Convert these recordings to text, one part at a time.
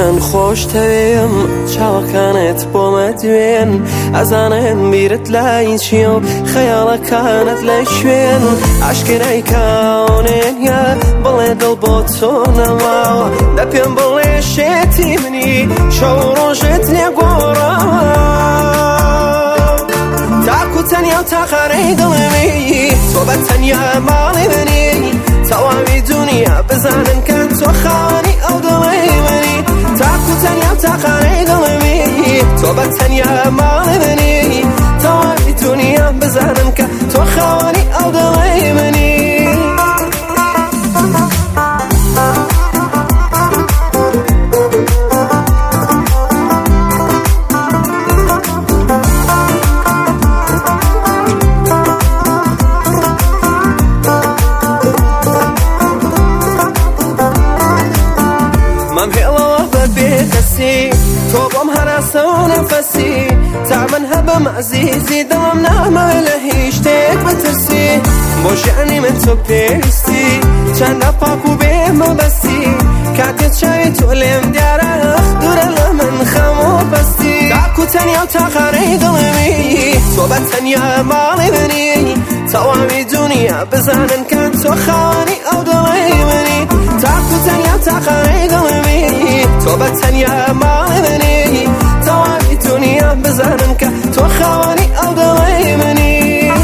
چەند خۆشتەوێم چاوەکانت بۆمە دوێن ئەزانم بیرت لای چیە و خەیاڵەکانت لای شوێن عاشقێنای کاونێنە بڵێ دڵ بۆ تۆ نەماوە دە پێم بڵێ شێتی منی شەو ڕۆژت لێگۆڕاوە تاکو تەنیا و تاقانەی دڵمی تۆ بە تەنیا ماڵی منی تەواوی دنیا بزانن کە تۆ خاوەنی ئەو دڵی منی تاکو تەنیا و تاقانەی دڵمی تۆ بە تەنیا ماڵی منی تەواوی دنیا بزانن کە تۆ خاوەنی ئەو دڵی منی تۆ بۆم هەراسە و نەفەسی تا من هەبم عەزیزی دڵم نامەوێ لە هیچ شتێک بترسی بۆ ژیانی من تۆ پێویستی چەندە پاک و بێمەبەستی کاتێک چاوی تۆ لێم دیارە دوورە لە من خەم و بەستی تاکو تەنیا و تاقانەی دڵمی تۆ بە تەنیا ماڵی منی تەواوی دنیا بزانن کە تۆ خاوەنی ئەو دڵی منی تاکو تەنیا و تاقانەی دڵمی تۆ بە تەنیا ماڵی منی تەواوی دنیا بزانن کە تۆ خاوەنی ئەو دڵی منی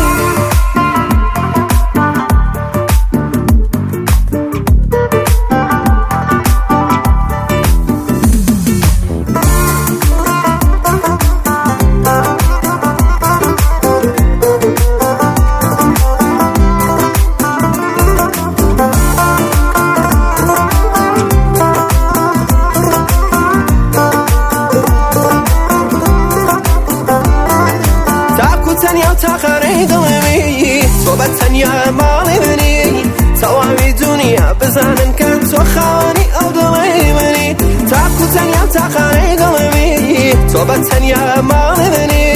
تاقانەی دڵمی تۆ بە تەنیا ماڵی منی تەواوی دنیا بزانن کە تۆ خاوەنی ئەو دڵی منی تاکو تەنیا تاقانەی دڵمی تۆ بە تەنیا ماڵی منی